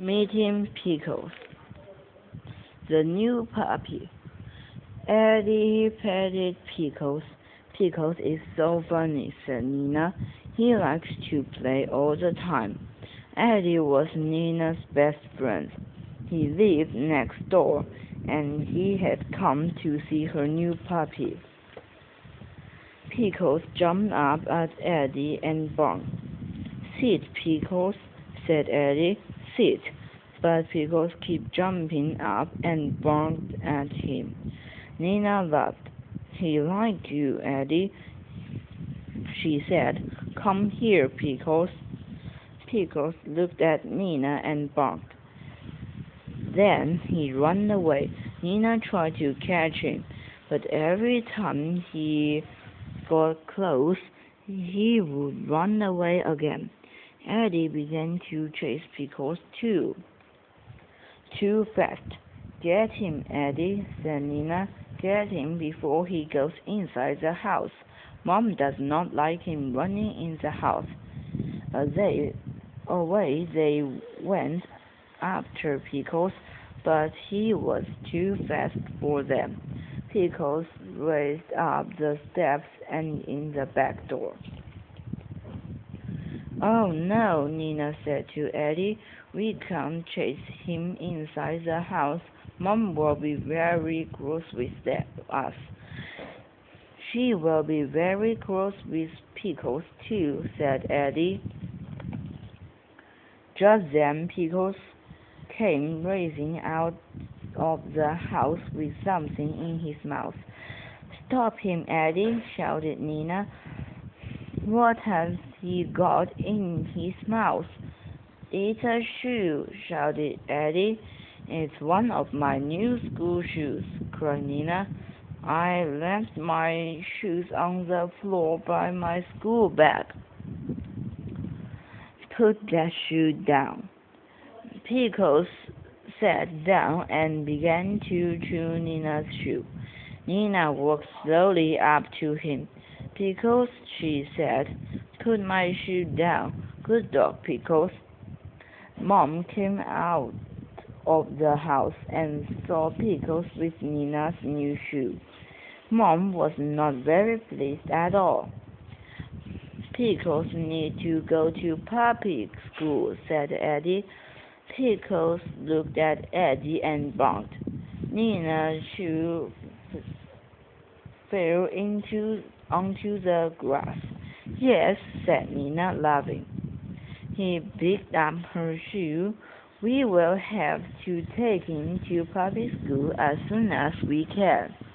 Meeting Pickles, the new puppy. Eddie petted Pickles. Pickles is so funny, said Nina. He likes to play all the time. Eddie was Nina's best friend. He lived next door, and he had come to see her new puppy. Pickles jumped up at Eddie and barked. Sit, Pickles, said Eddie. Sit. But Pickles kept jumping up and barked at him. Nina laughed. He liked you, Eddie, she said. Come here, Pickles. Pickles looked at Nina and barked. Then he ran away. Nina tried to catch him, but every time he got close, he would run away again. Eddie began to chase Pickles too. Too fast. Get him, Eddie, said Nina. Get him before he goes inside the house. Mom does not like him running in the house. Away they went after Pickles, but he was too fast for them. Pickles raced up the steps and in the back door. Oh no, Nina said to Eddie. We can't chase him inside the house. Mom will be very cross with us. She will be very cross with Pickles too, said Eddie. Just then Pickles came racing out of the house with something in his mouth. Stop him, Eddie, shouted Nina. What has he got in his mouth? It's a shoe, shouted Eddie. It's one of my new school shoes, cried Nina. I left my shoes on the floor by my school bag. Put that shoe down. Pickles sat down and began to chew Nina's shoe. Nina walked slowly up to him. Pickles, she said, put my shoe down. Good dog, Pickles. Mom came out of the house and saw Pickles with Nina's new shoe. Mom was not very pleased at all. Pickles need to go to puppy school, said Eddie. Pickles looked at Eddie and barked. Nina's shoe fell onto the grass. Yes, said Nina, laughing. He picked up her shoe. We will have to take him to puppy school as soon as we can.